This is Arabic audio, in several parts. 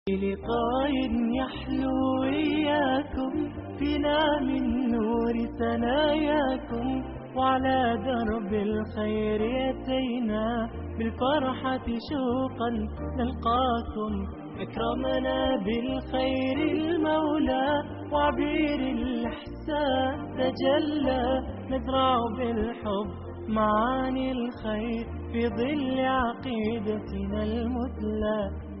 لقاء يحلو إياكم فينا من نور ثناياكم، وعلى درب الخير يتينا بالفرحة شوقا نلقاكم. أكرمنا بالخير المولى وعبير الإحسان تجلى، نزرع بالحب معاني الخير في ظل عقيدتنا المثلى.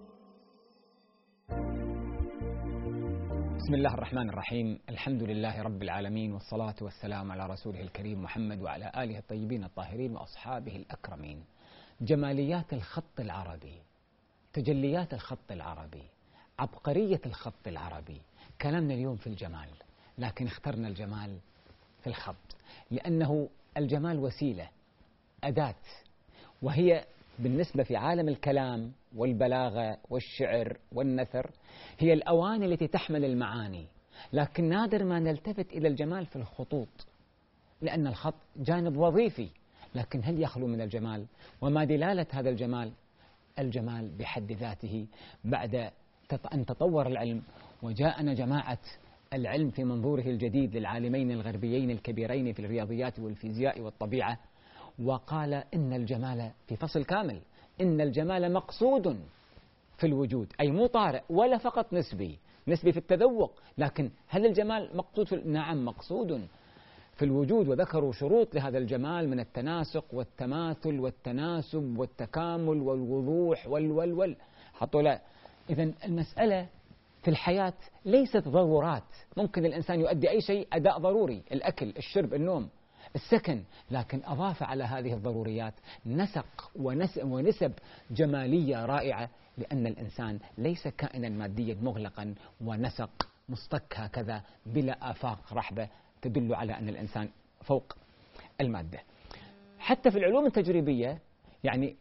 بسم الله الرحمن الرحيم. الحمد لله رب العالمين، والصلاة والسلام على رسوله الكريم محمد وعلى آله الطيبين الطاهرين وأصحابه الأكرمين. جماليات الخط العربي، تجليات الخط العربي، عبقرية الخط العربي. كلامنا اليوم في الجمال، لكن اخترنا الجمال في الخط لأنه الجمال وسيلة، أداة، وهي بالنسبة في عالم الكلام والبلاغة والشعر والنثر هي الأواني التي تحمل المعاني، لكن نادر ما نلتفت إلى الجمال في الخطوط، لأن الخط جانب وظيفي، لكن هل يخلو من الجمال؟ وما دلالة هذا الجمال؟ الجمال بحد ذاته بعد أن تطور العلم وجاءنا جماعة العلم في منظوره الجديد للعالمين الغربيين الكبيرين في الرياضيات والفيزياء والطبيعة، وقال إن الجمال في فصل كامل، إن الجمال مقصود في الوجود، أي مو طارئ ولا فقط نسبي في التذوق، لكن هل الجمال مقصود نعم مقصود في الوجود. وذكروا شروط لهذا الجمال من التناسق والتماثل والتناسب والتكامل والوضوح وال حطوا له. إذن المسألة في الحياة ليست ضرورات، ممكن الإنسان يؤدي أي شيء أداء ضروري، الأكل، الشرب، النوم، السكن، لكن أضاف على هذه الضروريات نسق ونسب جمالية رائعة، لأن الإنسان ليس كائنا ماديا مغلقا ونسق مصطك هكذا بلا آفاق رحبة تدل على أن الإنسان فوق المادة. حتى في العلوم التجريبية، يعني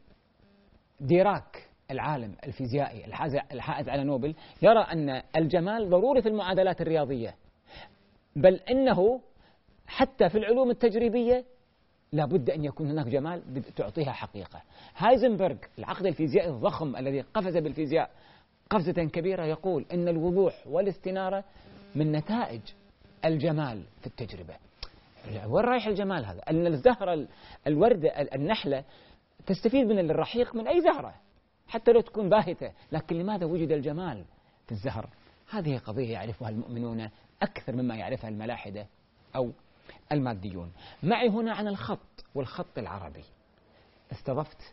ديراك العالم الفيزيائي الحائز على نوبل يرى أن الجمال ضروري في المعادلات الرياضية، بل إنه حتى في العلوم التجريبية لابد أن يكون هناك جمال تعطيها حقيقة. هايزنبرغ العقد الفيزيائي الضخم الذي قفز بالفيزياء قفزة كبيرة يقول إن الوضوح والاستنارة من نتائج الجمال في التجربة. وين رايح الجمال هذا؟ أن الزهرة الوردة النحلة تستفيد من الرحيق من أي زهرة حتى لو تكون باهتة، لكن لماذا وجد الجمال في الزهر؟ هذه قضية يعرفها المؤمنون أكثر مما يعرفها الملاحدة أو الماديون. معي هنا عن الخط والخط العربي استضفت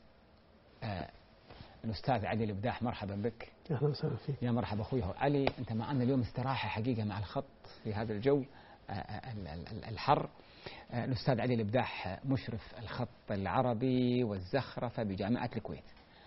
الأستاذ علي الإبداح. مرحبا بك. أهلا وسهلا فيك. يا مرحبا أخوي علي، أنت معنا اليوم استراحة حقيقة مع الخط في هذا الجو الحر. الأستاذ علي الإبداح مشرف الخط العربي والزخرفة بجامعة الكويت.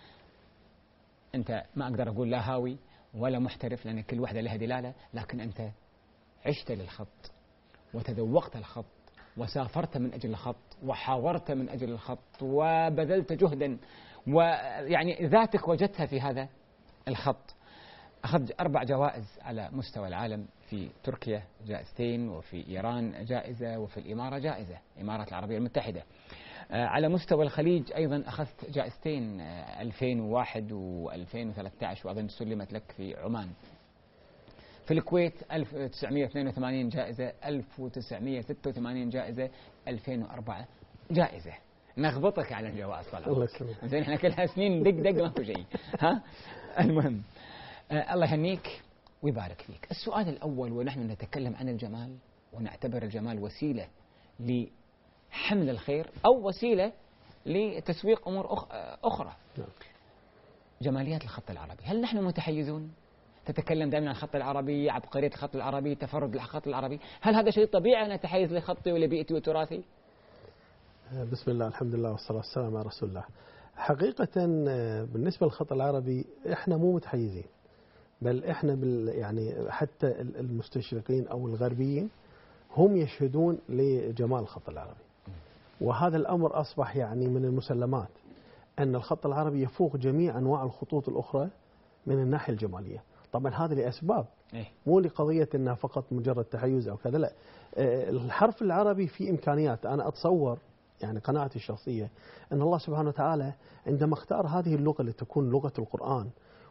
أنت ما أقدر أقول لا هاوي ولا محترف، لأن كل واحدة لها دلالة، لكن أنت عشت للخط وتذوقت الخط وسافرت من أجل الخط وحاورت من أجل الخط وبذلت جهدا، ويعني ذاتك وجدتها في هذا الخط. أخذت 4 جوائز على مستوى العالم، في تركيا جائزتين، وفي إيران جائزة، وفي الإمارة جائزة، الإمارات العربية المتحدة. على مستوى الخليج أيضا أخذت جائزتين 2001 و2013، وأظن سلمت لك في عمان. في الكويت 1982 جائزة، 1986 جائزة، 2004 جائزة. نغبطك على الجوائز طلعت. زين احنا كلها سنين دق ماكو شيء. ها المهم الله يهنيك ويبارك فيك. السؤال الأول، ونحن نتكلم عن الجمال ونعتبر الجمال وسيلة لحمل الخير أو وسيلة لتسويق أمور أخرى. جماليات الخط العربي، هل نحن متحيزون؟ تتكلم دائما عن الخط العربي، عبقرية الخط العربي، تفرد الخط العربي، هل هذا شيء طبيعي أن أتحيز لخطي ولبيئتي وتراثي؟ بسم الله، الحمد لله، والصلاة والسلام على رسول الله. حقيقة بالنسبة للخط العربي احنا مو متحيزين، بل احنا يعني حتى المستشرقين أو الغربيين هم يشهدون لجمال الخط العربي، وهذا الأمر أصبح يعني من المسلمات أن الخط العربي يفوق جميع أنواع الخطوط الأخرى من الناحية الجمالية. طبعا هذا لأسباب، مو لقضية أنها فقط مجرد تحيز أو كذا، لا. الحرف العربي فيه إمكانيات. أنا أتصور يعني قناعتي الشخصية أن الله سبحانه وتعالى عندما اختار هذه اللغة لتكون لغة القرآن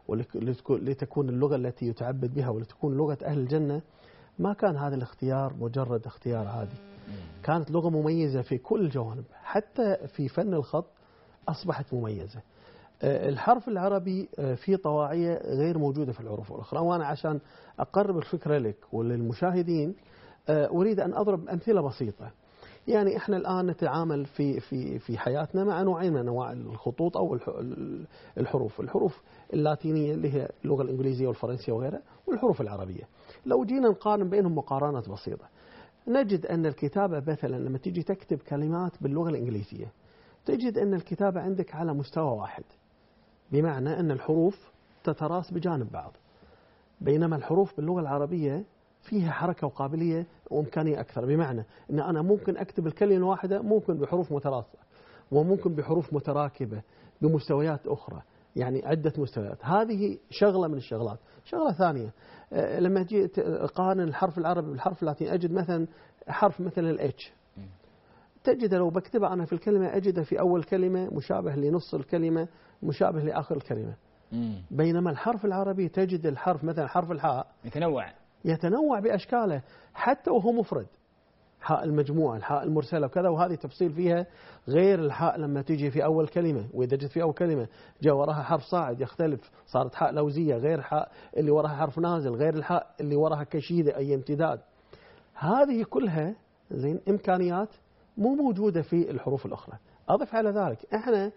ولتكون اللغة التي يتعبد بها ولتكون لغة أهل الجنة، ما كان هذا الاختيار مجرد اختيار عادي، كانت لغة مميزة في كل الجوانب، حتى في فن الخط أصبحت مميزة. الحرف العربي فيه طواعية غير موجودة في الحروف الأخرى. وأنا عشان أقرب الفكرة لك وللمشاهدين أريد أن أضرب أمثلة بسيطة. يعني إحنا الآن نتعامل في حياتنا مع نوعين من أنواع الخطوط أو الحروف اللاتينية اللي هي اللغة الإنجليزية والفرنسية وغيرها، والحروف العربية. لو جينا نقارن بينهم مقارنات بسيطة نجد أن الكتابة مثلا لما تيجي تكتب كلمات باللغة الإنجليزية تجد أن الكتابة عندك على مستوى واحد، بمعنى أن الحروف تتراص بجانب بعض، بينما الحروف باللغة العربية فيها حركة وقابلية وإمكانية أكثر، بمعنى أن أنا ممكن أكتب الكلمة واحدة ممكن بحروف متراصة وممكن بحروف متراكبة بمستويات أخرى، يعني عدة مستويات. هذه شغلة من الشغلات. شغلة ثانية لما جيت أقارن الحرف العربي بالحرف اللاتيني أجد مثلا حرف مثل الاتش، تجد لو بكتبه أنا في الكلمة أجده في أول كلمة مشابه لنص الكلمة مشابه لآخر الكلمة. بينما الحرف العربي تجد الحرف مثلا حرف الحاء يتنوع بأشكاله حتى وهو مفرد، حاء المجموعة، الحاء المرسلة وكذا، وهذه تفصيل فيها غير الحاء لما تيجي في أول كلمة، وإذا جت في أول كلمة جاء وراها حرف صاعد يختلف، صارت حاء لوزية غير حاء اللي وراها حرف نازل غير الحاء اللي وراها كشيدة أي امتداد. هذه كلها زين إمكانيات مو موجودة في الحروف الأخرى. أضف على ذلك إحنا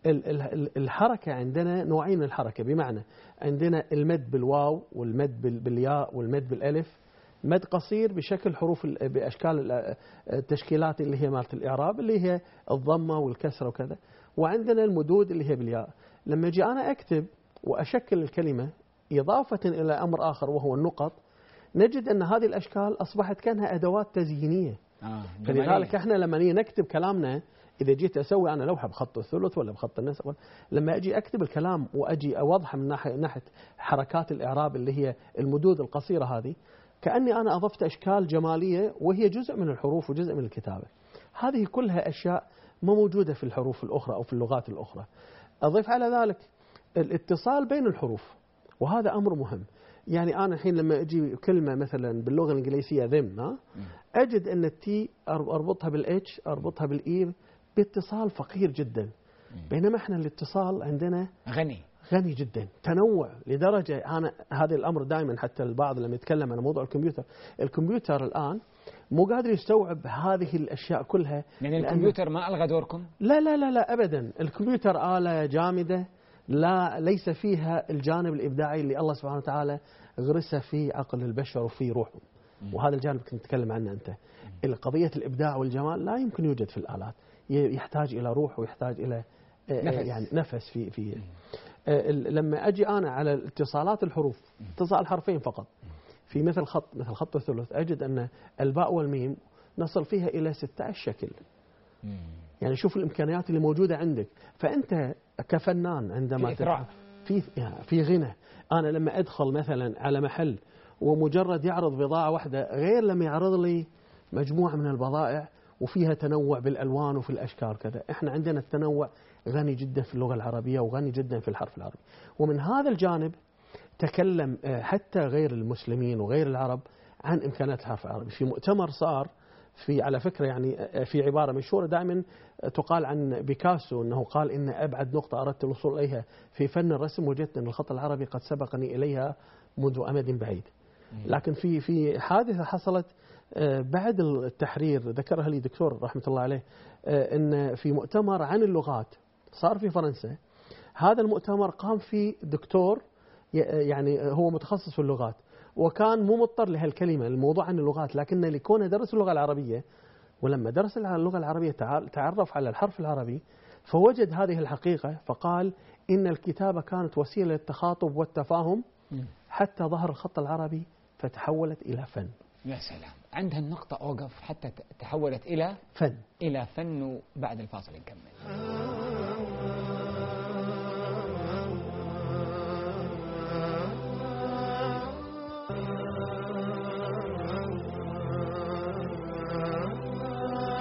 الحركة عندنا نوعين من الحركة، بمعنى عندنا المد بالواو والمد بالياء والمد بالألف، مد قصير بشكل حروف بأشكال التشكيلات اللي هي مالت الإعراب اللي هي الضمة والكسرة وكذا، وعندنا المدود اللي هي بالياء. لما أجي أنا أكتب وأشكل الكلمة إضافة إلى أمر آخر وهو النقط، نجد أن هذه الأشكال أصبحت كأنها أدوات تزيينية. فلذلك إحنا لما نكتب كلامنا، إذا جيت أسوي أنا لوحة بخط الثلث ولا بخط النسق، لما أجي أكتب الكلام وأجي أوضح من ناحية حركات الإعراب اللي هي المدود القصيرة هذه، كأني أنا أضفت أشكال جمالية وهي جزء من الحروف وجزء من الكتابة. هذه كلها أشياء ما موجودة في الحروف الأخرى أو في اللغات الأخرى. أضيف على ذلك الاتصال بين الحروف، وهذا أمر مهم. يعني أنا الحين لما أجي كلمة مثلا باللغة الإنجليزية ذم، أجد أن التي أربطها بالإتش أربطها بالإي باتصال فقير جدا، بينما إحنا الاتصال عندنا غني جدا، تنوع لدرجة أنا هذا الأمر دائما حتى البعض لما يتكلم عن موضوع الكمبيوتر الآن مو قادر يستوعب هذه الأشياء كلها. يعني الكمبيوتر ما ألغى دوركم؟ لا أبدا. الكمبيوتر آلة جامدة ليس فيها الجانب الإبداعي اللي الله سبحانه وتعالى غرسه في عقل البشر وفي روحهم، وهذا الجانب كنت تتكلم عنه أنت. قضية الإبداع والجمال لا يمكن يوجد في الآلات، يحتاج إلى روح ويحتاج إلى يعني نفس في لما أجي أنا على اتصالات الحروف، اتصال حرفين فقط في مثل خط الثلث، أجد أن الباء والميم نصل فيها إلى 16 شكل. يعني شوف الإمكانيات اللي موجودة عندك. فأنت كفنان عندما في غنى. أنا لما أدخل مثلا على محل ومجرد يعرض بضاعة واحدة غير لما يعرض لي مجموعة من البضائع وفيها تنوع بالألوان وفي الأشكال كذا. إحنا عندنا التنوع غني جدا في اللغة العربية وغني جدا في الحرف العربي. ومن هذا الجانب تكلم حتى غير المسلمين وغير العرب عن إمكانات الحرف العربي. في مؤتمر صار على فكرة يعني في عبارة مشهورة دائما تقال عن بيكاسو أنه قال إن أبعد نقطة أردت الوصول إليها في فن الرسم وجدت أن الخط العربي قد سبقني إليها منذ أمد بعيد. لكن في حادثة حصلت بعد التحرير ذكرها لي دكتور رحمة الله عليه، أن في مؤتمر عن اللغات صار في فرنسا. هذا المؤتمر قام فيه دكتور يعني هو متخصص في اللغات، وكان مو مضطر لهالكلمة الموضوع عن اللغات، لكن لكونه درس اللغة العربية، ولما درس اللغة العربية تعرف على الحرف العربي فوجد هذه الحقيقة، فقال إن الكتابة كانت وسيلة للتخاطب والتفاهم حتى ظهر الخط العربي فتحولت إلى فن. يا سلام، عند هالنقطة أوقف حتى تحولت إلى فن. وبعد الفاصل نكمل.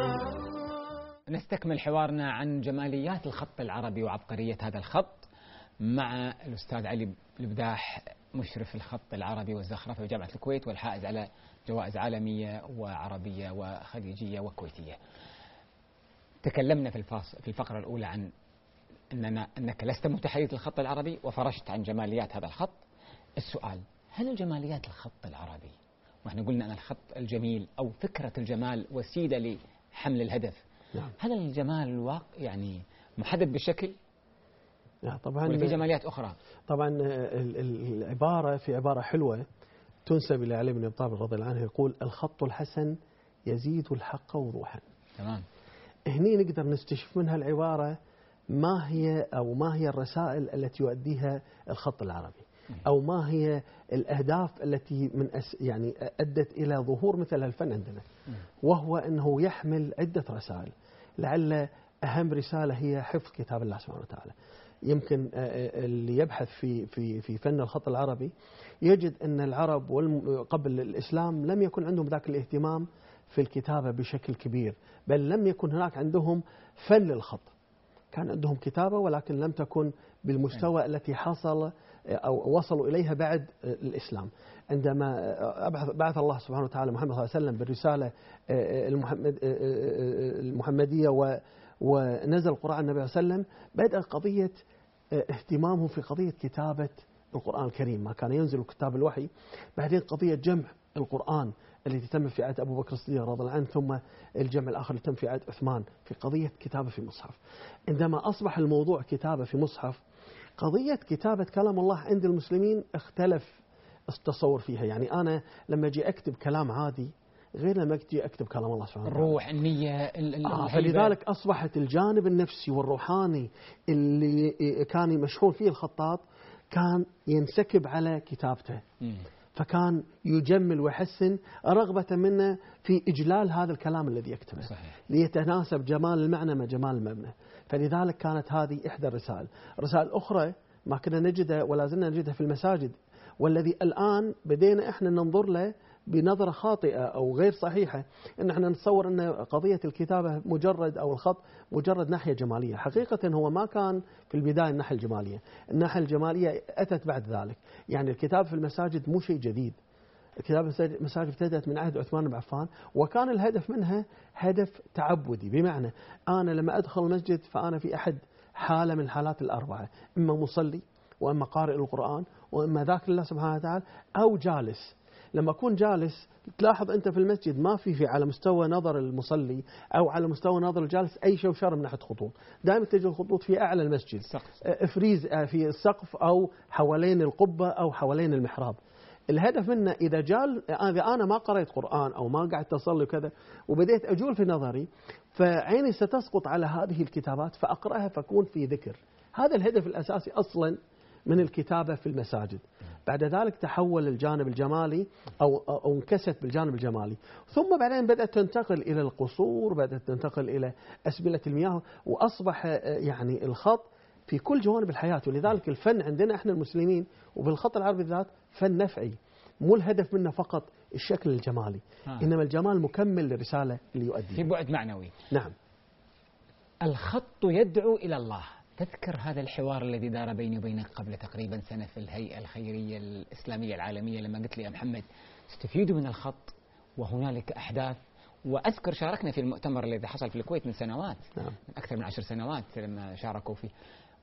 نستكمل حوارنا عن جماليات الخط العربي وعبقرية هذا الخط. مع الأستاذ علي البداح مشرف الخط العربي والزخرفة بجامعة الكويت والحائز على جوائز عالمية وعربية وخليجية وكويتية. تكلمنا في الفقرة الأولى عن أنك لست متحيز للخط العربي وفرشت عن جماليات هذا الخط. السؤال: هل الجماليات الخط العربي، ونحن قلنا أن الخط الجميل أو فكرة الجمال وسيلة لحمل الهدف، نعم. هل الجمال يعني محدد بالشكل؟ طبعا ولا في جماليات أخرى؟ طبعا العبارة في عبارة حلوة تنسب إلى علي بن أبي طالب رضي الله عنه، يقول: الخط الحسن يزيد الحق وضوحا. تمام. هني نقدر نستشف منها العبارة ما هي الرسائل التي يؤديها الخط العربي، أو ما هي الأهداف التي يعني أدت إلى ظهور مثل الفن عندنا، وهو أنه يحمل عدة رسائل. لعل أهم رسالة هي حفظ كتاب الله سبحانه وتعالى. يمكن اللي يبحث في فن الخط العربي يجد أن العرب قبل الإسلام لم يكن عندهم ذاك الاهتمام في الكتابة بشكل كبير، بل لم يكن هناك عندهم فن للخط. كان عندهم كتابة ولكن لم تكن بالمستوى التي حصل أو وصلوا إليها بعد الإسلام. عندما بعث الله سبحانه وتعالى محمد صلى الله عليه وسلم بالرسالة المحمدية ونزل القرآن على النبي صلى الله عليه وسلم، بدأ قضية اهتمامهم في قضية كتابة القرآن الكريم، ما كان ينزل كتاب الوحي. بعدين قضية جمع القرآن التي تم في عهد أبو بكر الصديق رضي الله عنه، ثم الجمع الآخر اللي تم في عهد عثمان في قضية كتابة في مصحف. عندما أصبح الموضوع كتابة في مصحف، قضية كتابة كلام الله عند المسلمين اختلف التصور فيها. يعني أنا لما أجي أكتب كلام عادي غير لما أجي أكتب كلام الله سبحانه وتعالى. الروح، النية، فلذلك أصبحت الجانب النفسي والروحاني اللي كان مشحون فيه الخطاط كان ينسكب على كتابته. فكان يجمل ويحسن رغبة منه في إجلال هذا الكلام الذي يكتبه. صحيح. ليتناسب جمال المعنى مع جمال المبنى. فلذلك كانت هذه إحدى الرسائل. رسائل أخرى ما كنا نجدها ولا زلنا نجدها في المساجد، والذي الآن بدينا إحنا ننظر له بنظرة خاطئة أو غير صحيحة، إن إحنا نتصور أن قضية الكتابة مجرد أو الخط مجرد ناحية جمالية. حقيقة هو ما كان في البداية الناحية الجمالية، الناحية الجمالية أتت بعد ذلك. يعني الكتابة في المساجد مو شيء جديد. الكتابة في المساجد ابتدأت من عهد عثمان بن عفان، وكان الهدف منها هدف تعبدي، بمعنى أنا لما أدخل المسجد فأنا في أحد حالة من الحالات الأربعة: إما مصلي، وإما قارئ القرآن، وإما ذاكر الله سبحانه وتعالى، أو جالس. لما أكون جالس تلاحظ أنت في المسجد ما في على مستوى نظر المصلي أو على مستوى نظر الجالس أي شوشرة من ناحية خطوط. دائما تجد الخطوط في أعلى المسجد، فريز في السقف أو حوالين القبة أو حوالين المحراب. الهدف منه إذا أنا ما قرأت قرآن أو ما قعدت أصلي وكذا وبديت أجول في نظري، فعيني ستسقط على هذه الكتابات فأقرأها فأكون في ذكر. هذا الهدف الأساسي أصلا من الكتابة في المساجد. بعد ذلك تحول الجانب الجمالي أو انكست بالجانب الجمالي، ثم بعدين بدأت تنتقل إلى القصور، بدأت تنتقل إلى أسبلة المياه، وأصبح يعني الخط في كل جوانب الحياة. ولذلك الفن عندنا احنا المسلمين وبالخط العربي بالذات فن نفعي، مو الهدف منه فقط الشكل الجمالي، إنما الجمال مكمل للرسالة اللي يؤدي في بعد معنوي. نعم. الخط يدعو إلى الله. تذكر هذا الحوار الذي دار بيني وبينك قبل تقريبا سنة في الهيئة الخيرية الإسلامية العالمية، لما قلت لي يا محمد استفيدوا من الخط وهنالك أحداث. وأذكر شاركنا في المؤتمر الذي حصل في الكويت من سنوات، نعم. من أكثر من 10 سنوات لما شاركوا فيه،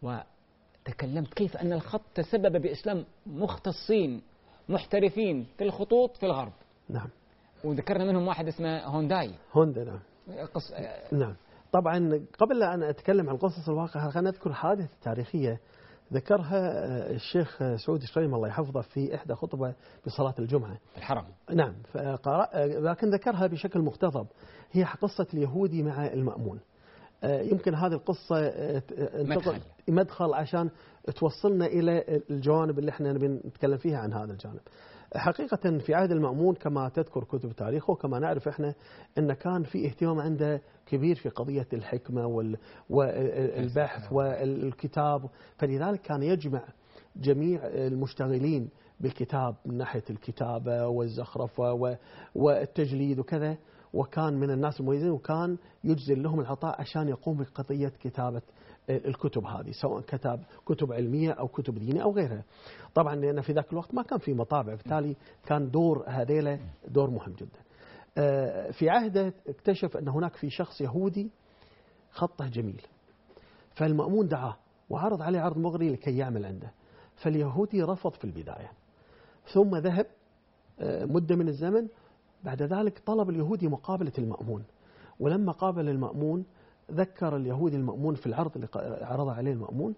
وتكلمت كيف أن الخط تسبب بإسلام مختصين محترفين في الخطوط في الغرب. نعم. وذكرنا منهم واحد اسمه هوندا. نعم. نعم. طبعا قبل أن أتكلم عن قصص الواقع خلينا نذكر حادثة تاريخية ذكرها الشيخ سعود الشريم الله يحفظه في إحدى خطبة بصلاة الجمعة الحرم. نعم. لكن ذكرها بشكل مقتضب. هي قصة اليهودي مع المأمون. يمكن هذه القصة مدخل عشان توصلنا إلى الجوانب اللي احنا نتكلم فيها عن هذا الجانب. حقيقة في عهد المأمون كما تذكر كتب تاريخه وكما نعرف احنا أن كان في اهتمام عنده كبير في قضية الحكمة والبحث والكتاب، فلذلك كان يجمع جميع المشتغلين بالكتاب من ناحية الكتابة والزخرفة والتجليد وكذا، وكان من الناس المميزين، وكان يجزل لهم العطاء عشان يقوم بقضية كتابة الكتب هذه، سواء كتاب كتب علمية أو كتب دينية أو غيرها. طبعا لأن في ذاك الوقت ما كان في مطابع، بالتالي كان دور هذيله دور مهم جدا. في عهده اكتشف أن هناك في شخص يهودي خطه جميل، فالمأمون دعاه وعرض عليه عرض مغري لكي يعمل عنده، فاليهودي رفض في البداية، ثم ذهب مدة من الزمن، بعد ذلك طلب اليهودي مقابلة المأمون، ولما قابل المأمون ذكر اليهودي المأمون في العرض اللي عرض عليه المأمون،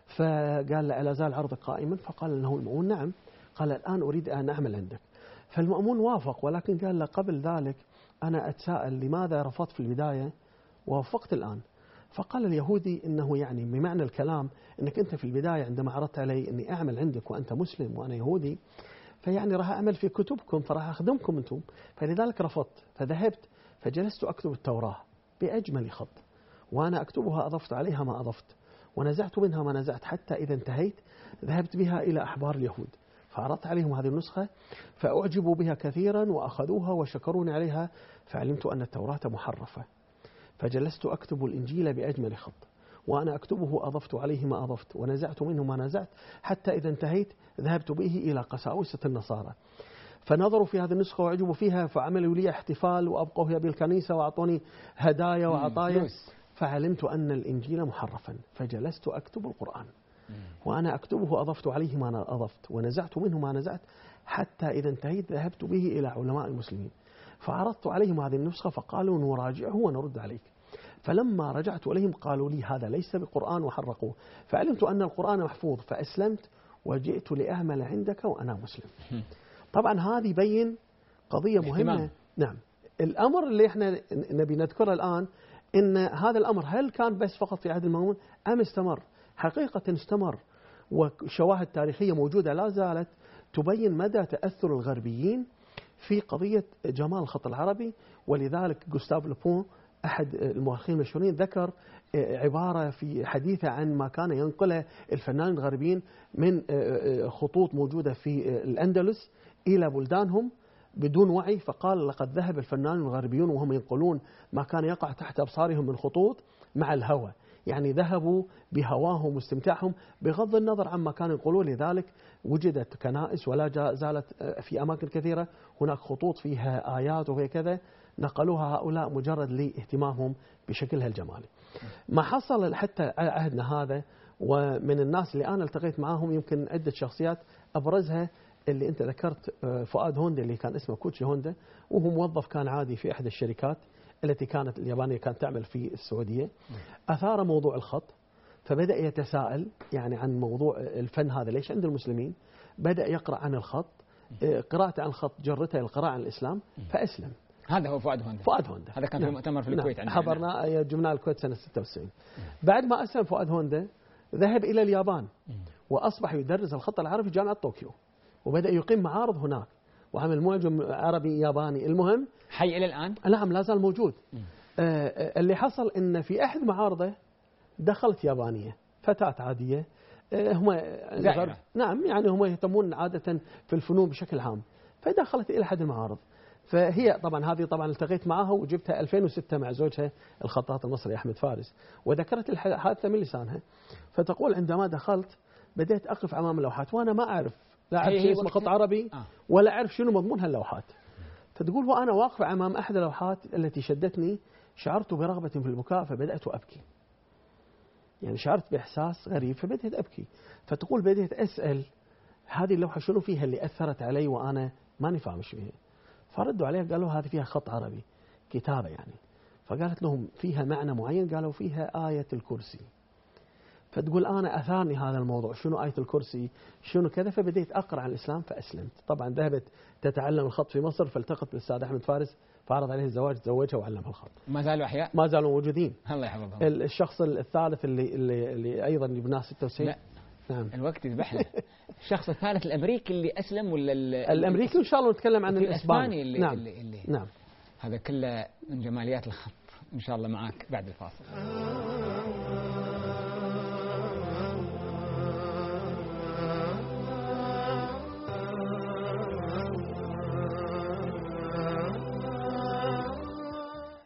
فقال له: ألا زال عرضك قائما؟ فقال له المأمون: نعم. قال: الآن أريد أن أعمل عندك. فالمأمون وافق، ولكن قال له: قبل ذلك أنا أتساءل لماذا رفضت في البداية ووافقت الآن؟ فقال اليهودي: إنه يعني بمعنى الكلام أنك أنت في البداية عندما عرضت علي أني أعمل عندك وأنت مسلم وأنا يهودي، فيعني راح أعمل في كتبكم، فراح أخدمكم أنتم، فلذلك رفضت. فذهبت فجلست أكتب التوراة بأجمل خط، وأنا أكتبها أضفت عليها ما أضفت، ونزعت منها ما نزعت، حتى إذا انتهيت ذهبت بها إلى أحبار اليهود، فعرضت عليهم هذه النسخة، فأعجبوا بها كثيرا وأخذوها وشكروني عليها، فعلمت أن التوراة محرفة، فجلست أكتب الإنجيل بأجمل خط، وأنا أكتبه أضفت عليه ما أضفت، ونزعت منه ما نزعت، حتى إذا انتهيت ذهبت به إلى قساوسة النصارى، فنظروا في هذه النسخة وعجبوا فيها، فعملوا لي احتفال وأبقوا فيها بالكنيسة وأعطوني هدايا وعطايا، فعلمت أن الإنجيل محرفا، فجلست أكتب القرآن، وأنا أكتبه أضفت عليه ما أضفت، ونزعت منه ما نزعت، حتى إذا انتهيت ذهبت به إلى علماء المسلمين، فعرضت عليهم هذه النسخة، فقالوا: نراجعه ونرد عليك. فلما رجعت إليهم قالوا لي: هذا ليس بقرآن، وحرقوه، فعلمت أن القرآن محفوظ، فأسلمت وجئت لأعمل عندك وأنا مسلم. طبعا هذه يبين قضية مهمة. نعم. الأمر اللي احنا نبي نذكره الآن، إن هذا الأمر هل كان بس فقط في عهد المأمون أم استمر؟ حقيقة استمر، وشواهد تاريخية موجودة لا زالت تبين مدى تأثر الغربيين في قضية جمال الخط العربي. ولذلك جوستاف لوبون أحد المؤرخين المشهورين ذكر عبارة في حديثة عن ما كان ينقله الفنانين الغربيين من خطوط موجودة في الأندلس إلى بلدانهم بدون وعي، فقال: لقد ذهب الفنانون الغربيون وهم ينقلون ما كان يقع تحت أبصارهم من خطوط مع الهوى، يعني ذهبوا بهواهم واستمتاعهم بغض النظر عما كانوا يقولون. لذلك وجدت كنائس ولا زالت في أماكن كثيرة هناك خطوط فيها آيات وفي كذا، نقلوها هؤلاء مجرد لاهتمامهم بشكلها الجمالي. ما حصل حتى عهدنا هذا، ومن الناس اللي أنا التقيت معاهم يمكن عدة شخصيات، أبرزها اللي أنت ذكرت فؤاد هوندا، اللي كان اسمه كوتشي هوندا، وهو موظف كان عادي في إحدى الشركات التي كانت اليابانية كانت تعمل في السعودية. أثار موضوع الخط، فبدأ يتساءل يعني عن موضوع الفن هذا ليش عند المسلمين، بدأ يقرأ عن الخط، قراءة عن الخط جرته القراءة عن الإسلام، فأسلم. هذا هو فؤاد هوندا. هذا كان في مؤتمر في الكويت. حضرنا جبناه الكويت سنة 96. بعد ما أسلم فؤاد هوندا ذهب إلى اليابان، وأصبح يدرس الخط العربي في جامعة طوكيو، وبدأ يقيم معارض هناك، وعمل معجم عربي ياباني. المهم حي إلى الآن؟ نعم، لا زال موجود. اللي حصل إن في أحد معارضه دخلت يابانية، فتاة عادية، هم نعم يعني هم يهتمون عادة في الفنون بشكل عام، فدخلت إلى أحد المعارض. فهي طبعا هذه طبعا التقيت معها وجبتها 2006 مع زوجها الخطاط المصري أحمد فارس، وذكرت الحادثة من لسانها. فتقول: عندما دخلت بدأت أقف أمام اللوحات وأنا ما أعرف، لا أعرف شيء اسمه خط عربي ولا أعرف شنو مضمون هاللوحات. فتقول: وأنا واقفة أمام أحد اللوحات التي شدتني شعرت برغبة في البكاء، فبدأت أبكي، يعني شعرت بإحساس غريب فبدأت أبكي. فتقول: بدأت أسأل هذه اللوحة شنو فيها اللي أثرت علي وأنا ماني فاهم شو هي. فردوا عليها قالوا: هذه فيها خط عربي، كتابة يعني. فقالت لهم: فيها معنى معين؟ قالوا: فيها آية الكرسي. فتقول: أنا أثارني هذا الموضوع، شنو آية الكرسي، شنو كذا، فبديت أقرأ عن الإسلام فأسلمت. طبعا ذهبت تتعلم الخط في مصر، فالتقت بالأستاذ أحمد فارس، فعرض عليه الزواج، تزوجها وعلمها الخط. ما زالوا أحياء؟ ما زالوا موجودين. الله يحفظهم. الشخص الثالث اللي أيضا يبناه 96. لا. نعم. الوقت يذبحنا. الشخص الثالث الأمريكي اللي أسلم ولا الأمريكي؟ إن شاء الله نتكلم عن الإسباني اللي نعم. اللي نعم. هذا كله من جماليات الخط. إن شاء الله معك بعد الفاصل.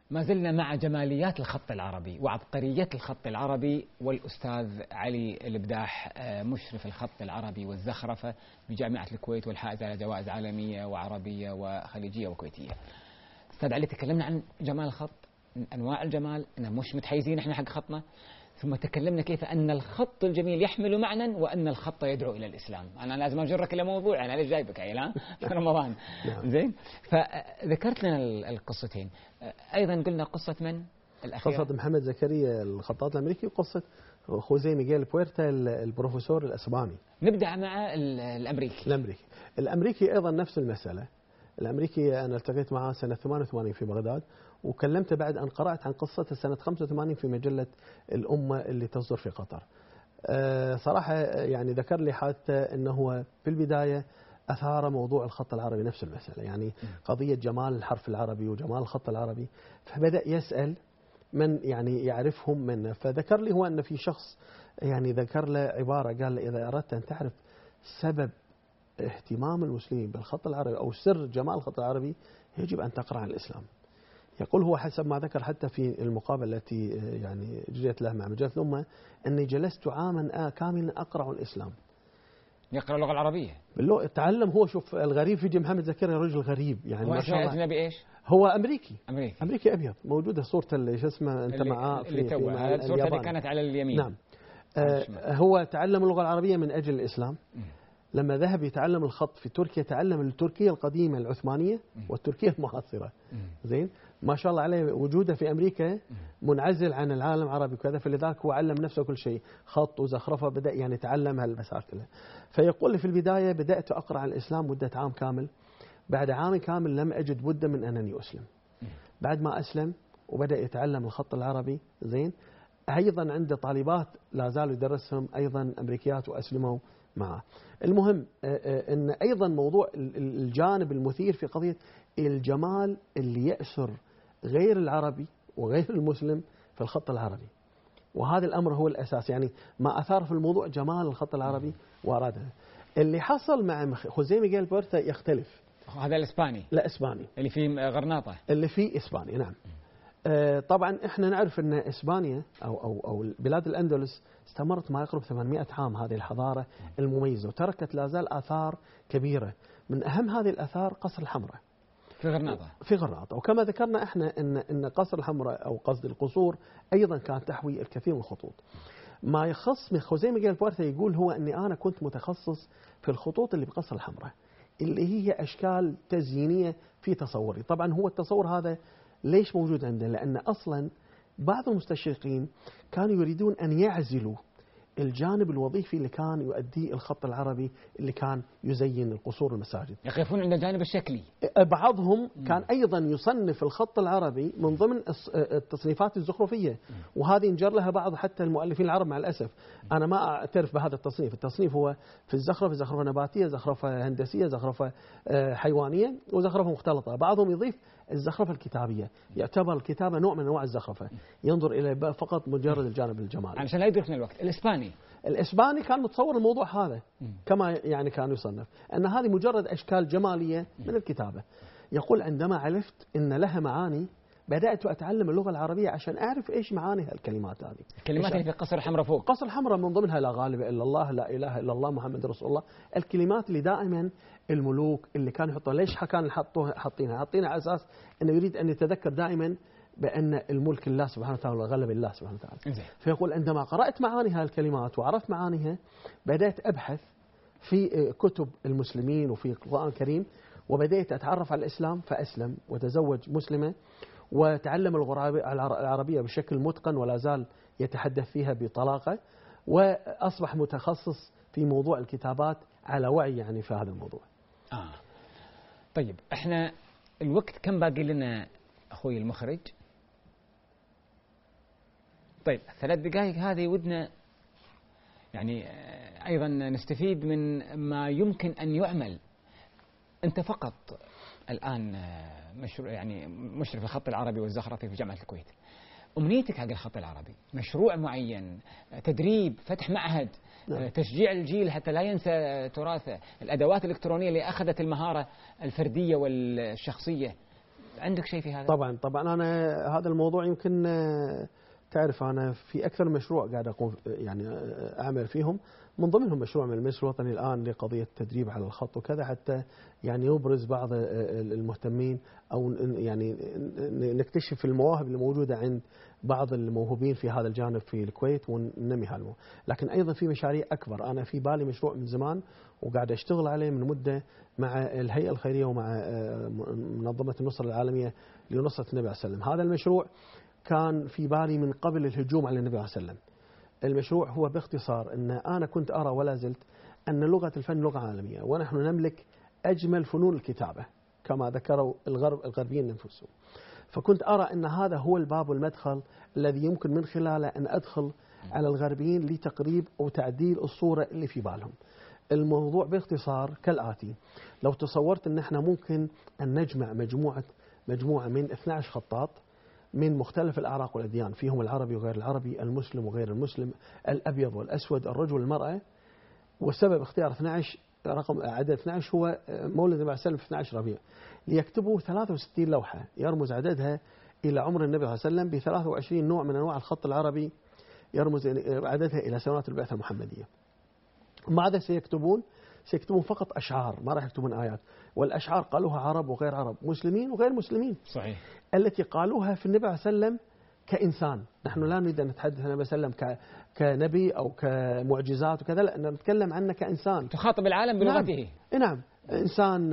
ما زلنا مع جماليات الخط العربي وعبقرية الخط العربي، والأستاذ علي البداح مشرف الخط العربي والزخرفة بجامعة الكويت والحائز على جوائز عالمية وعربية وخليجية وكويتية. أستاذ علي، تكلمنا عن جمال الخط، أنواع الجمال، إنه مش متحيزين إحنا حق خطنا، ثم تكلمنا كيف أن الخط الجميل يحمل معنى وأن الخط يدعو إلى الإسلام. أنا لازم أجرك إلى موضوع، أنا ليش جايبك عيلان في رمضان؟ زين، فذكرت لنا القصتين. أيضا قلنا قصة من الأخيرة؟ قصة محمد زكريا الخطاط الأمريكي، وقصة خوزيه ميغيل بويرتا البروفيسور الأسباني. نبدأ مع الأمريكي أيضا نفس المسألة. الأمريكي أنا التقيت معه سنة 88 في بغداد، وكلمته بعد أن قرأت عن قصته سنة 85 في مجلة الأمة اللي تصدر في قطر. صراحة يعني ذكر لي حتى أنه هو في البداية أثار موضوع الخط العربي نفس المسألة، يعني قضية جمال الحرف العربي وجمال الخط العربي، فبدأ يسأل من يعني يعرفهم منه. فذكر لي هو أن في شخص يعني ذكر له عبارة، قال له إذا أردت أن تعرف سبب اهتمام المسلمين بالخط العربي أو سر جمال الخط العربي يجب أن تقرأ عن الإسلام. يقول هو حسب ما ذكر حتى في المقابلة التي يعني جريت له مع مجلة الأمة، أني جلست عاما كاملا أقرأ الإسلام. يقرأ اللغة العربية تعلم. هو شوف الغريب في محمد زكريا رجل غريب يعني هو ما شاء الله. أجنبي إيش؟ هو أمريكي أبيض، موجودة صورته اللي شو اسمه أنت معاه في الصورة اللي كانت على اليمين. نعم. هو تعلم اللغة العربية من أجل الإسلام. لما ذهب يتعلم الخط في تركيا تعلم التركية القديمة العثمانية والتركية المعاصرة. زين، ما شاء الله عليه. وجوده في أمريكا منعزل عن العالم العربي وكذا، فلذلك هو علم نفسه كل شيء، خط وزخرفة، بدأ يعني يتعلم هالمسائل كلها. فيقول لي في البداية بدأت أقرأ عن الإسلام مدة عام كامل، بعد عام كامل لم أجد بدا من أنني أسلم. بعد ما أسلم وبدأ يتعلم الخط العربي، زين، أيضا عنده طالبات لا زالوا يدرسهم أيضا أمريكيات وأسلموا معه. المهم أن أيضا موضوع الجانب المثير في قضية الجمال اللي يأسر غير العربي وغير المسلم في الخط العربي، وهذا الأمر هو الأساس. يعني ما أثار في الموضوع جمال الخط العربي وأراده. اللي حصل مع خوزيه ميغيل بويرتا يختلف. هذا الإسباني؟ لا، إسباني اللي في غرناطة، اللي في إسباني. نعم. طبعا احنا نعرف ان اسبانيا او بلاد الاندلس استمرت ما يقرب 800 عام هذه الحضاره المميزه، وتركت لا زال اثار كبيره. من اهم هذه الاثار قصر الحمراء في غرناطه. وكما ذكرنا احنا ان قصر الحمراء او قصد القصور ايضا كانت تحوي الكثير من الخطوط. ما يخص خوزيه ميغيل بويرتا يقول هو اني انا كنت متخصص في الخطوط اللي بقصر الحمراء، اللي هي اشكال تزيينيه في تصوري. طبعا هو التصور هذا ليش موجود عندنا؟ لأن أصلا بعض المستشرقين كانوا يريدون أن يعزلوا الجانب الوظيفي اللي كان يؤديه الخط العربي اللي كان يزين القصور المساجد، يقفون عند الجانب الشكلي. بعضهم كان أيضا يصنف الخط العربي من ضمن التصنيفات الزخرفية، وهذه انجر لها بعض حتى المؤلفين العرب. مع الأسف أنا ما أعترف بهذا التصنيف. التصنيف هو في الزخرفة زخرفة نباتية، زخرفة هندسية، زخرفة حيوانية، وزخرفة مختلطة. بعضهم يضيف الزخرفة الكتابية، يعتبر الكتابة نوع من أنواع الزخرفة، ينظر إلى فقط مجرد الجانب الجمالي. عشان لا يدركنا الوقت. الإسباني كان متصور الموضوع هذا كما يعني كان يصنف أن هذه مجرد أشكال جمالية من الكتابة. يقول عندما عرفت أن لها معاني بدأت أتعلم اللغة العربية عشان أعرف إيش معاني هالكلمات هذه. الكلمات اللي في قصر الحمراء فوق، قصر الحمراء من ضمنها لا غالب إلا الله، لا إله إلا الله، محمد رسول الله. الكلمات اللي دائما الملوك اللي كانوا يحطوها، ليش كانوا حاطينها على أساس أنه يريد أن يتذكر دائما بأن الملك لله سبحانه وتعالى وغلب الله سبحانه وتعالى. فيقول عندما قرأت معاني هالكلمات وعرفت معانيها بدأت أبحث في كتب المسلمين وفي القرآن الكريم، وبدأت أتعرف على الإسلام فأسلم وتزوج مسلمة، وتعلم اللغة العربية بشكل متقن ولا زال يتحدث فيها بطلاقة، وأصبح متخصص في موضوع الكتابات على وعي يعني في هذا الموضوع. طيب احنا الوقت كم باقي لنا أخوي المخرج؟ طيب 3 دقائق هذه ودنا يعني أيضا نستفيد من ما يمكن أن يعمل. أنت فقط الآن مشرف الخط العربي والزخرفي في جامعة الكويت. أمنيتك حق الخط العربي مشروع معين، تدريب، فتح معهد، تشجيع الجيل حتى لا ينسى تراثه، الأدوات الإلكترونية اللي أخذت المهارة الفردية والشخصية، عندك شيء في هذا؟ طبعا أنا هذا الموضوع يمكن تعرف أنا في أكثر من مشروع قاعد أقوم يعني أعمل فيهم، من ضمنهم مشروع من المجلس الوطني الآن لقضية التدريب على الخط وكذا، حتى يعني يبرز بعض المهتمين أو يعني نكتشف المواهب الموجودة عند بعض الموهوبين في هذا الجانب في الكويت وننمي هالموضوع. لكن أيضا في مشاريع أكبر، أنا في بالي مشروع من زمان وقاعد أشتغل عليه من مدة مع الهيئة الخيرية ومع منظمة النصرة العالمية لنصرة النبي عليه وسلم. هذا المشروع كان في بالي من قبل الهجوم على النبي عليه وسلم. المشروع هو باختصار أن أنا كنت أرى ولا زلت أن لغة الفن لغة عالمية، ونحن نملك أجمل فنون الكتابة كما ذكروا الغربيين أنفسهم. فكنت أرى أن هذا هو الباب والمدخل الذي يمكن من خلاله أن أدخل على الغربيين لتقريب أو تعديل الصورة اللي في بالهم. الموضوع باختصار كالآتي: لو تصورت أن احنا ممكن أن نجمع مجموعة من 12 خطاط من مختلف الأعراق والأديان، فيهم العربي وغير العربي، المسلم وغير المسلم، الأبيض والأسود، الرجل والمرأة، وسبب اختيار 12 رقم عدد 12 هو مولد النبي عليه السلام في 12 ربيع، ليكتبوا 63 لوحة يرمز عددها إلى عمر النبي عليه السلام ب 23 نوع من أنواع الخط العربي يرمز عددها إلى سنوات البعثة المحمدية. ماذا سيكتبون فقط أشعار، ما راح يكتبون آيات، والأشعار قالوها عرب وغير عرب، مسلمين وغير مسلمين، صحيح، التي قالوها في النبي عليه السلام كإنسان. نحن لا نريد أن نتحدث عن النبي صلى الله عليه وسلم كنبي أو كمعجزات وكذا، لا، نتكلم عنه كإنسان تخاطب العالم بلغته. نعم، إنسان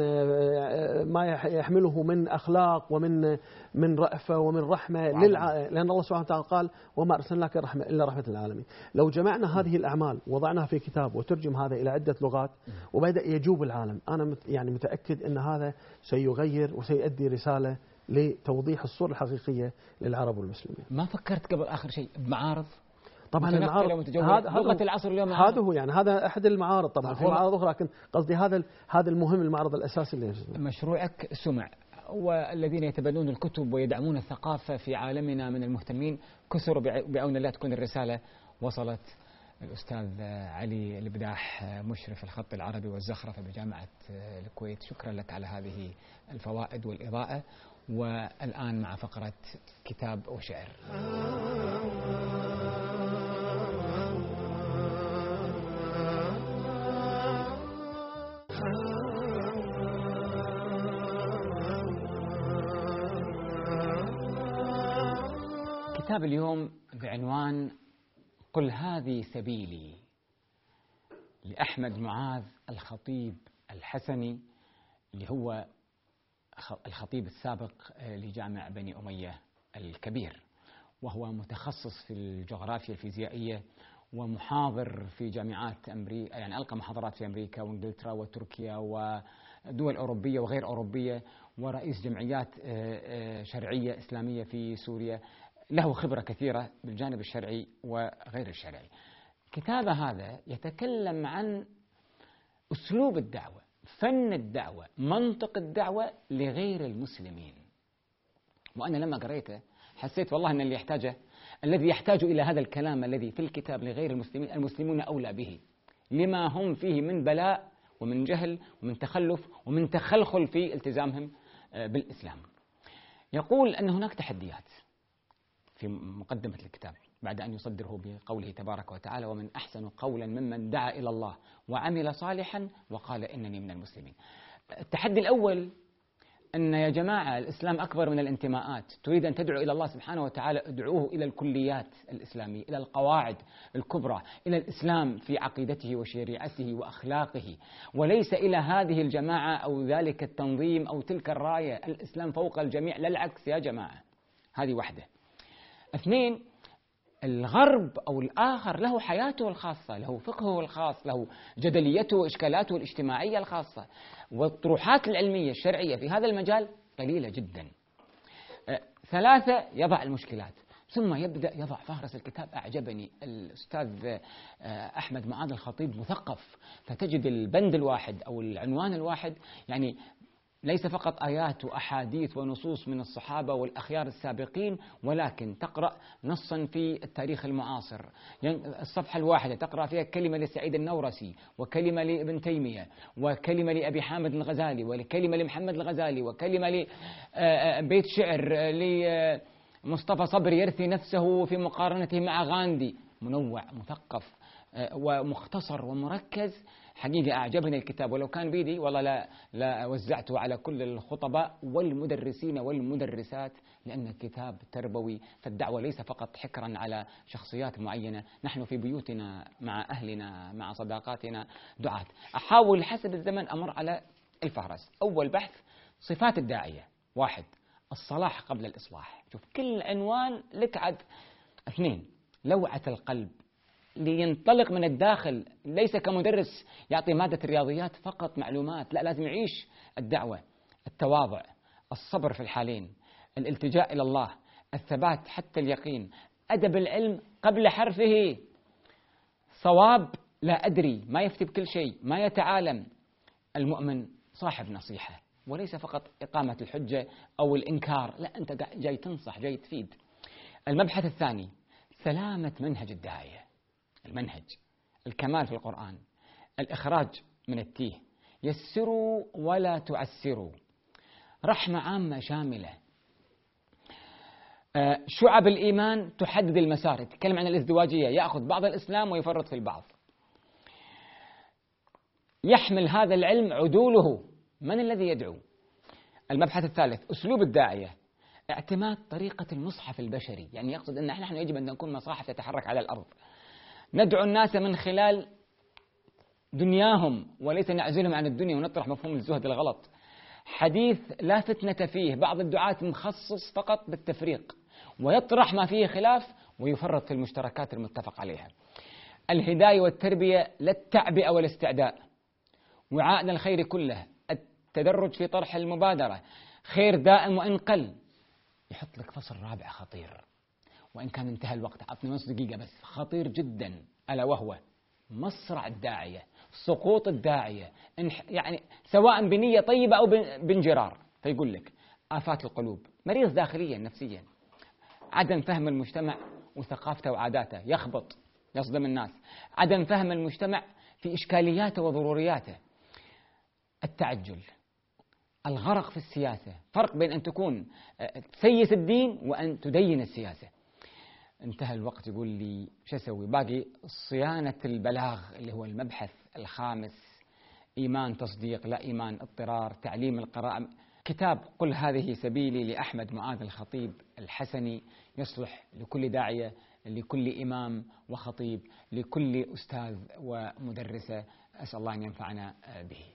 ما يحمله من أخلاق ومن رأفة ومن رحمة لأن الله سبحانه وتعالى قال: وما أرسلناك إلا رحمة للعالمين. لو جمعنا هذه الأعمال وضعناها في كتاب وترجم هذا إلى عدة لغات وبدأ يجوب العالم، أنا يعني متأكد أن هذا سيغير وسيؤدي رسالة لتوضيح الصورة الحقيقية للعرب والمسلمين. ما فكرت قبل آخر شيء بمعارض؟ طبعا المعارض لغة العصر اليوم هذا هو، يعني هذا أحد المعارض، طبعا في معارض أخرى، لكن قصدي هذا المهم، المعرض الأساسي اللي مشروعك سمع، والذين يتبنون الكتب ويدعمون الثقافة في عالمنا من المهتمين كثر، بعون الله تكون الرسالة وصلت. الأستاذ علي البداح، مشرف الخط العربي والزخرفة بجامعة الكويت، شكرا لك على هذه الفوائد والإضاءة. والآن مع فقرة كتاب وشعر. كتاب اليوم بعنوان قل هذه سبيلي، لأحمد معاذ الخطيب الحسني، اللي هو الخطيب السابق لجامع بني أمية الكبير، وهو متخصص في الجغرافيا الفيزيائية ومحاضر في جامعات أمريكا، يعني ألقى محاضرات في أمريكا وإنجلترا وتركيا ودول أوروبية وغير أوروبية، ورئيس جمعيات شرعية إسلامية في سوريا، له خبرة كثيرة بالجانب الشرعي وغير الشرعي. كتابه هذا يتكلم عن أسلوب الدعوة، فن الدعوة، منطق الدعوة لغير المسلمين. وأنا لما قريته حسيت والله أن الذي يحتاج إلى هذا الكلام الذي في الكتاب لغير المسلمين، المسلمون أولى به، لما هم فيه من بلاء ومن جهل ومن تخلف ومن تخلخل في التزامهم بالإسلام. يقول أن هناك تحديات في مقدمة الكتاب بعد أن يصدره بقوله تبارك وتعالى: ومن أحسن قولا ممن دعا إلى الله وعمل صالحا وقال إنني من المسلمين. التحدي الأول أن يا جماعة الإسلام أكبر من الانتماءات، تريد أن تدعو إلى الله سبحانه وتعالى، ادعوه إلى الكليات الإسلامية، إلى القواعد الكبرى، إلى الإسلام في عقيدته وشريعته وأخلاقه، وليس إلى هذه الجماعة أو ذلك التنظيم أو تلك الراية. الإسلام فوق الجميع، لا العكس يا جماعة. هذه واحدة. اثنين، الغرب أو الآخر له حياته الخاصة، له فقهه الخاص، له جدليته وإشكالاته الاجتماعية الخاصة، والطروحات العلمية الشرعية في هذا المجال قليلة جدا. ثلاثة، يضع المشكلات، ثم يبدأ يضع فهرس الكتاب. أعجبني الأستاذ أحمد معاذ الخطيب مثقف، فتجد البند الواحد أو العنوان الواحد يعني ليس فقط آيات وأحاديث ونصوص من الصحابة والأخيار السابقين، ولكن تقرأ نصا في التاريخ المعاصر. يعني الصفحة الواحدة تقرأ فيها كلمة لسعيد النورسي، وكلمة لابن تيمية، وكلمة لأبي حامد الغزالي، وكلمة لمحمد الغزالي، وكلمة لبيت شعر لمصطفى صبر يرثي نفسه في مقارنته مع غاندي. منوع مثقف ومختصر ومركز. حقيقة أعجبني الكتاب، ولو كان بيدي والله لا وزعته على كل الخطباء والمدرسين والمدرسات، لأن كتاب تربوي. فالدعوة ليس فقط حكرا على شخصيات معينة، نحن في بيوتنا مع أهلنا مع صداقاتنا دعاة. أحاول حسب الزمن أمر على الفهرس. أول بحث صفات الداعية. 1 الصلاح قبل الإصلاح، شوف كل عنوان لك عد. 2 لوعة القلب، لينطلق من الداخل، ليس كمدرس يعطي مادة الرياضيات فقط معلومات، لا، لازم يعيش الدعوة. التواضع، الصبر في الحالين، الالتجاء إلى الله، الثبات حتى اليقين، أدب العلم قبل حرفه، صواب لا أدري، ما يفتي بكل شيء، ما يتعالم. المؤمن صاحب نصيحة، وليس فقط إقامة الحجة أو الإنكار، لا، أنت جاي تنصح، جاي تفيد. المبحث الثاني سلامة منهج الداعية، المنهج، الكمال في القرآن، الإخراج من التيه، يسروا ولا تعسروا، رحمة عامة شاملة، شعب الإيمان تحدد المسار، يتكلم عن الازدواجية، يأخذ بعض الإسلام ويفرط في البعض. يحمل هذا العلم عدوله، من الذي يدعو؟ المبحث الثالث أسلوب الداعية، اعتماد طريقة المصحف البشري، يعني يقصد أن نحن يجب أن نكون مصاحف تتحرك على الأرض، ندعو الناس من خلال دنياهم وليس نعزلهم عن الدنيا ونطرح مفهوم الزهد الغلط. حديث لا فتنة فيه، بعض الدعاة مخصص فقط بالتفريق ويطرح ما فيه خلاف ويفرط في المشتركات المتفق عليها. الهداية والتربية لا التعبئة والاستعداء، وعاء الخير كله، التدرج في طرح المبادرة، خير دائم وإن قل. يحط لك فصل رابع خطير، وإن كان انتهى الوقت، عطني نص دقيقة بس، خطير جدا، ألا وهو مصرع الداعية، سقوط الداعية، يعني سواء بنية طيبة أو بانجرار. فيقول لك آفات القلوب، مريض داخليا نفسيا، عدم فهم المجتمع وثقافته وعاداته، يخبط يصدم الناس، عدم فهم المجتمع في إشكالياته وضرورياته، التعجل، الغرق في السياسة، فرق بين أن تكون تسيس الدين وأن تدين السياسة. انتهى الوقت، يقول لي شو أسوي؟ باقي صيانة البلاغ اللي هو المبحث الخامس، إيمان تصديق لا إيمان اضطرار، تعليم القراءة. كتاب قل هذه سبيلي لأحمد معاذ الخطيب الحسني، يصلح لكل داعية، لكل إمام وخطيب، لكل أستاذ ومدرسة. أسأل الله أن ينفعنا به.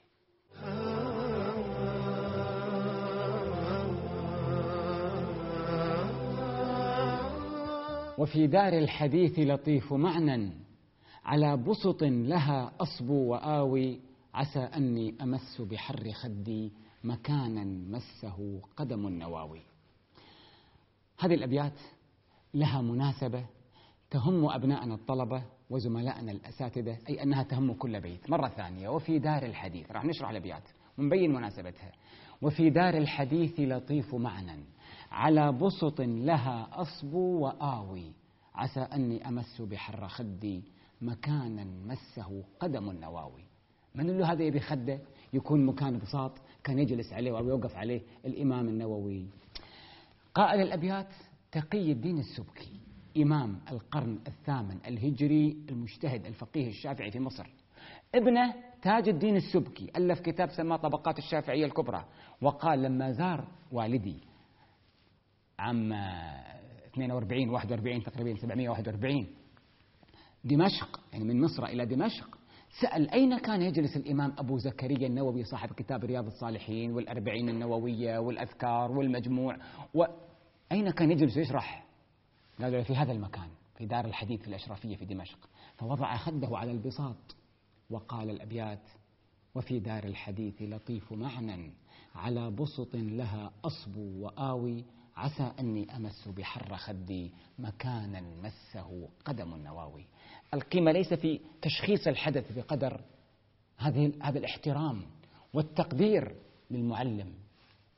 وفي دار الحديث لطيف معنى، على بسط لها أصبو وآوي، عسى أني أمس بحر خدي مكانا مسه قدم النواوي. هذه الأبيات لها مناسبة تهم أبناءنا الطلبة وزملائنا الأساتذة، أي أنها تهم كل بيت. مرة ثانية، وفي دار الحديث، راح نشرح الأبيات ونبين مناسبتها. وفي دار الحديث لطيف معنى، على بسط لها أصبو وآوي، عسى أني أمس بحر خدي مكانا مسه قدم النواوي. من له هذا يبي خده يكون مكان بساط كان يجلس عليه أو يوقف عليه الإمام النووي. قائل الأبيات تقي الدين السبكي، إمام القرن الثامن الهجري، المجتهد الفقيه الشافعي في مصر. ابنه تاج الدين السبكي ألف كتاب سماه طبقات الشافعية الكبرى، وقال لما زار والدي عام 42 41 تقريبا 741 دمشق، يعني من مصر إلى دمشق، سأل أين كان يجلس الإمام أبو زكريا النووي صاحب كتاب رياض الصالحين والأربعين النووية والأذكار والمجموع، وأين كان يجلس يشرح؟ قالوا في هذا المكان، في دار الحديث في الأشرفية في دمشق. فوضع خده على البساط وقال الأبيات: وفي دار الحديث لطيف معنى، على بسط لها أصبو وآوي، عسى أني أمس بحر خدي مكانا مسه قدم النواوي. القيمة ليس في تشخيص الحدث بقدر هذا الاحترام والتقدير للمعلم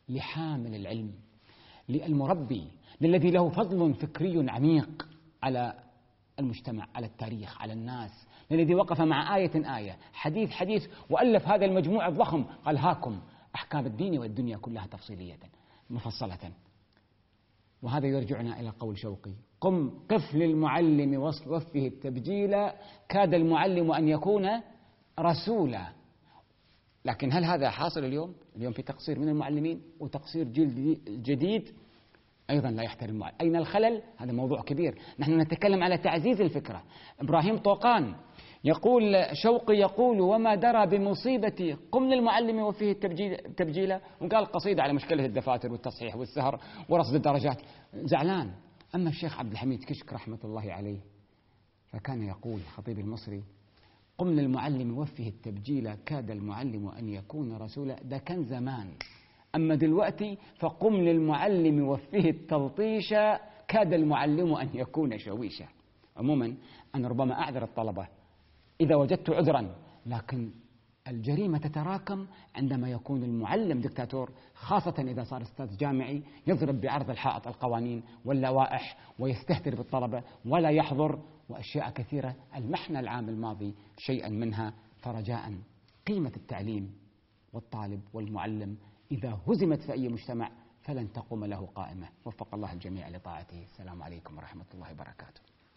لحامل العلم، للمربي، للذي له فضل فكري عميق على المجتمع، على التاريخ، على الناس، للذي وقف مع آية حديث وألف هذا المجموع الضخم، قال هاكم أحكام الدين والدنيا كلها تفصيلية مفصلة. وهذا يرجعنا إلى قول شوقي: قف للمعلم وفه التبجيل، كاد المعلم أن يكون رسولا. لكن هل هذا حاصل اليوم؟ اليوم في تقصير من المعلمين وتقصير جيل جديد أيضا لا يحترم المعلم. أين الخلل؟ هذا موضوع كبير. نحن نتكلم على تعزيز الفكرة. إبراهيم طوقان يقول، شوقي يقول: وما درى بمصيبتي قم للمعلم وفيه التبجيل، وقال قصيدة على مشكلة الدفاتر والتصحيح والسهر ورصد الدرجات، زعلان. أما الشيخ عبد الحميد كشك رحمة الله عليه فكان يقول، خطيب المصري: قم للمعلم وفه التبجيل، كاد المعلم أن يكون رسولا. ده كان زمان. أما دلوقتي فقم للمعلم وفه التلطيش، كاد المعلم أن يكون شويشا. عموما أنا ربما أعذر الطلبة إذا وجدت عذرا، لكن الجريمة تتراكم عندما يكون المعلم دكتاتور، خاصة إذا صار أستاذ جامعي يضرب بعرض الحائط القوانين واللوائح ويستهتر بالطلبة ولا يحضر، وأشياء كثيرة المحنا العام الماضي شيئا منها. فرجاء قيمة التعليم والطالب والمعلم إذا هزمت في أي مجتمع فلن تقوم له قائمة. وفق الله الجميع لطاعته. السلام عليكم ورحمة الله وبركاته.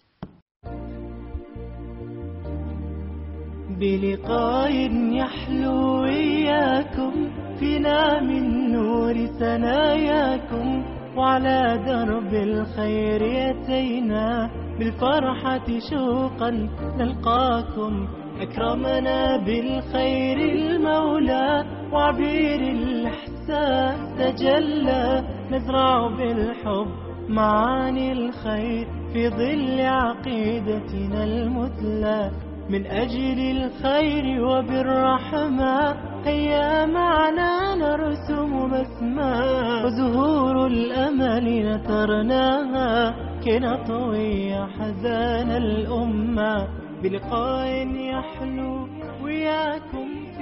بلقاء يحلو إياكم فينا من نور ثناياكم، وعلى درب الخير يتينا بالفرحة شوقا نلقاكم. أكرمنا بالخير المولى وعبير الإحسان تجلى، نزرع بالحب معاني الخير في ظل عقيدتنا المثلى. من أجل الخير وبالرحمة هيا معنا نرسم بسمة، وزهور الأمل نثرناها كي نطوي حزان الأمة. بلقاء يحلو وياكم